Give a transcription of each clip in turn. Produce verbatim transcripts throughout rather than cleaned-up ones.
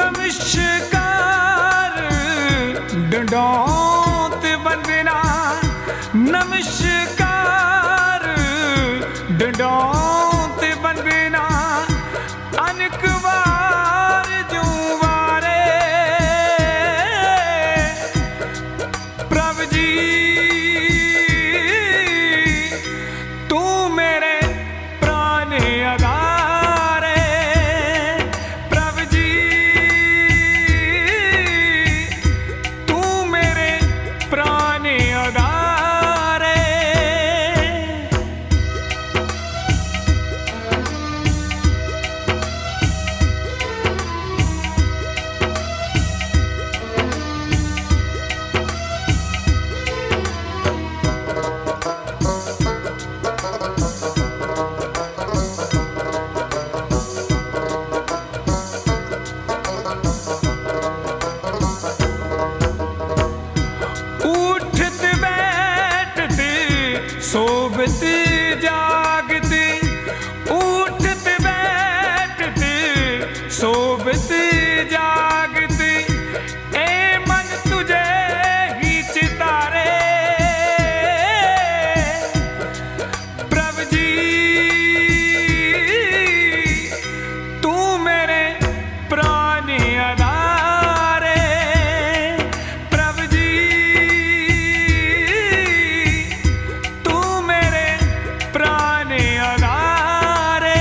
नमस्कार डंडौत वंदना, नमस्कार डंडौत वंदना, अनेक बार जुवारे प्रभु जी तू मेरे प्राण आधारे, प्रभु जी तू मेरे प्राण आधारे। उठते बैठते सोबते जागते, उठते बैठते सोबते जागते, ए मन तुझे ही चितारे प्रभु जी तू मेरे प्राण आधारे, प्रभु जी तू मेरे प्राण आधारे।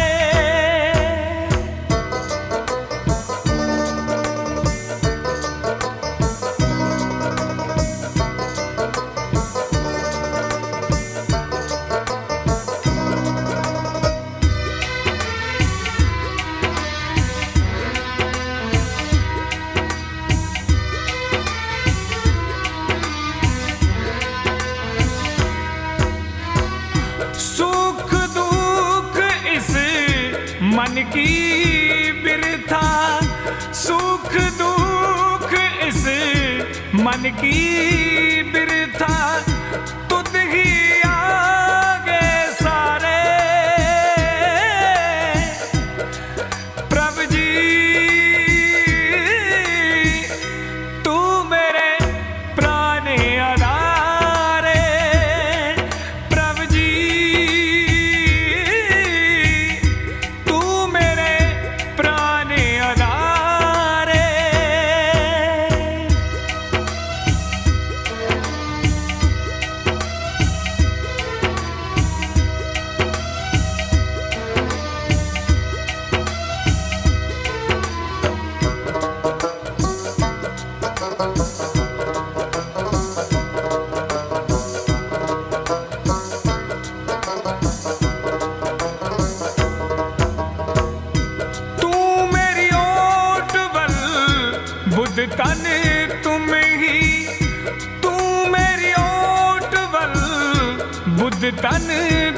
सुख दुख इस मन की बिरथा, सुख दुख इस मन की बिरथा, तुझ ही आगे सारे प्रभु जी तू मेरे प्राण आधारे, प्रभु जी तू मेरे प्राण आधारे। तू मेरी ओट बल बुद्ध तन तुम ही, तू मेरी ओट बल बुद्ध तन